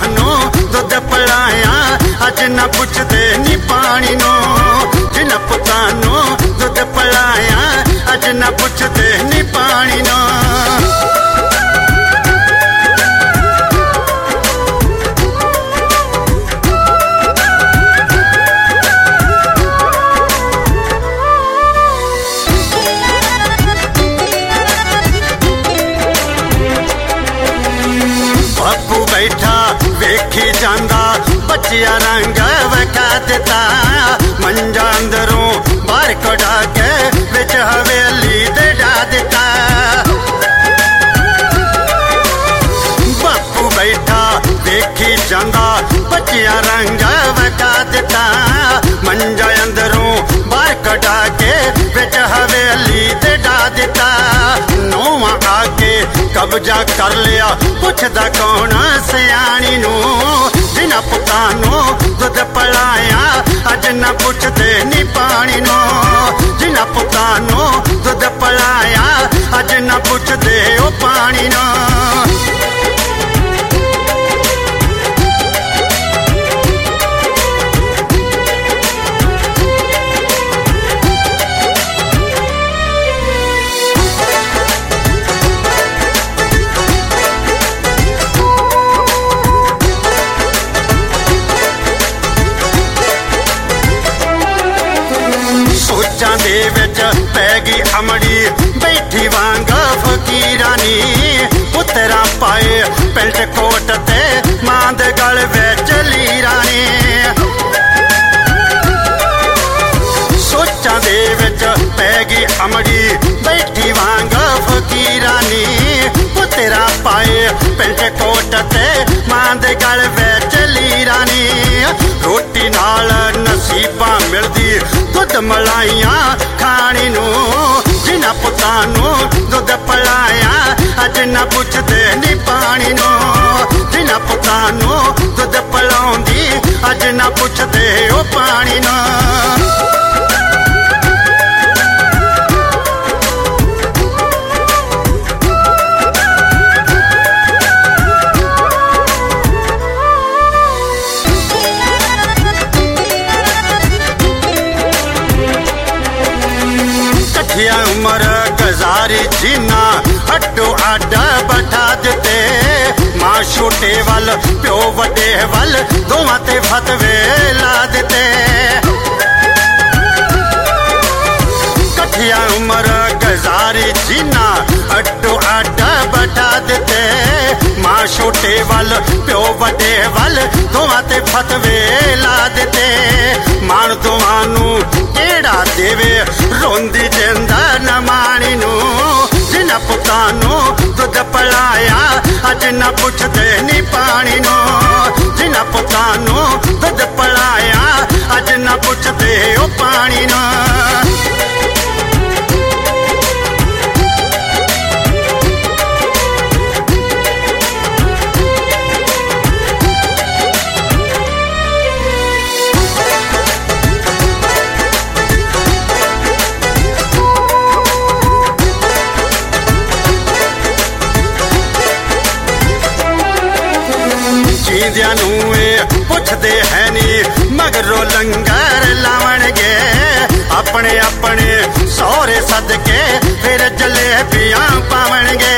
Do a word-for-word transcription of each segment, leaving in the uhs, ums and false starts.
नू दुध पिलाया अज ना पुछदे नी पानी नू जिन्हां पुत्तां नू दुध पिलाया अज ना पुछदे नी पानी नू। बापू बैठा वेखी जांदा बच्चिया रंग वखा दिता मंजा अंदरों बाहर कढ़ा के विच हवेली दे डा दिता। बापू बैठा वेखी जांदा बच्चिया रंग वखा दिता मंजा अंदरों बाहर कढ़ा के विच हवेली दे डा दिता। नौवां आके कब्जा कर लिया पुछदा कौन सियाणी नू जिन्हां पुत्तां नू दुध पिलाया अज ना पुछदे नी पानी नू जिन्हां पुत्तां नू दुध पिलाया अज ना पुछदे ओ पानी नू। सोचां दे विच पै गई अमड़ी बैठी वांग फकीरानी पुत्तरा पाए पेंट कोट ते मां दे गल विच लीरानी। सोचां दे विच पै गई अमड़ी बैठी वांग फकीरानी पुत्तरा पाए पेंट कोट ते मां दे गल विच लीरानी। रोटी नाल नसीबां मिलदी दुध मलाइया खानी नू जिन्हां पुत्तां नू दुध पिलाया अज ना पुछदे नी पानी नू जिन्हां पुत्तां नू दुध पिलाउंदी अज ना पुछदे ओ पानी नू। उमर गजारी जीना अड्डो आडा बैठा दिते मां छोटे वल प्यो वड्डे वल दोवां ते फतवे ला दिते। कठिया उमर गजारी जीना अड्डो आडा बैठा दिते मां छोटे वल प्यो वड्डे वल दोवां ते फतवे ला दिते। मान दोवां नू केड़ा देवे रोंदी जिंदा न माणी नू जिन्हां पुत्तां नू दुध पिलाया अज ना पुछदे नी पानी नू जिन्हां पुत्तां नू दुध पिलाया अज ना पुछदे ओ पानी नू। जींदियां नू पुछदे है नी मगरों लंगर लावणगे अपने अपने सौरे सदके फिर जलेबियां पावणगे।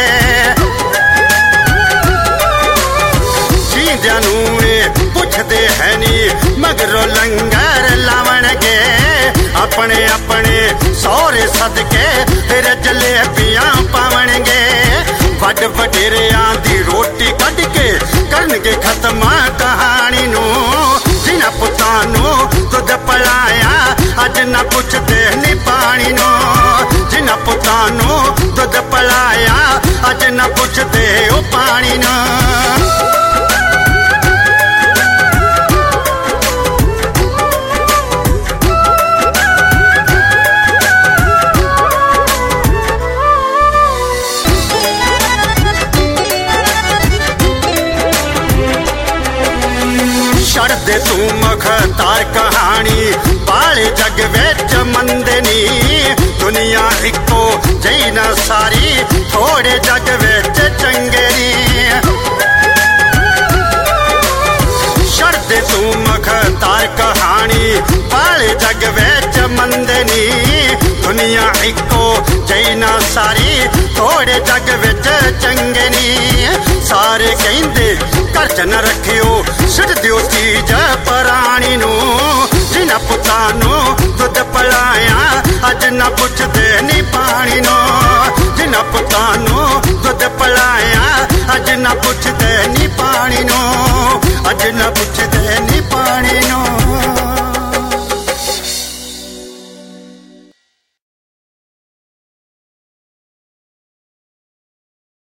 जींदियां नू पुछदे है नी मगरों लंगर लावणगे अपने अपने सौरे सदके फिर जलेबियां पावणगे। वड वडेरियां दी रोटी कट के करनगे खत्म कहानी नू जिन्हां पुत्तां नू दुध पिलाया अज ना पुछदे नी पानी नू जिन्हां पुत्तां नू दुध पिलाया अज ना पुछदे ओ पानी नू। दे तू मखतार कहानी बाले जग विच मंदे नी दुनिया इको जई ना सारी थोड़े जग विच चंगे नी। मंदे नी दुनिया इको जैना सारी थोड़े जग विच चंगे नी सारे कहंदे घर च न रखियो सिट दियो चीज पराणी नू जिन्हां पुत्तां नू दुध पिलाया अज न पुछदे नी पानी नो जिन्हां पुत्तां नू दुध पिलाया अज न पुछदे नी पानी नो अज न पुछदे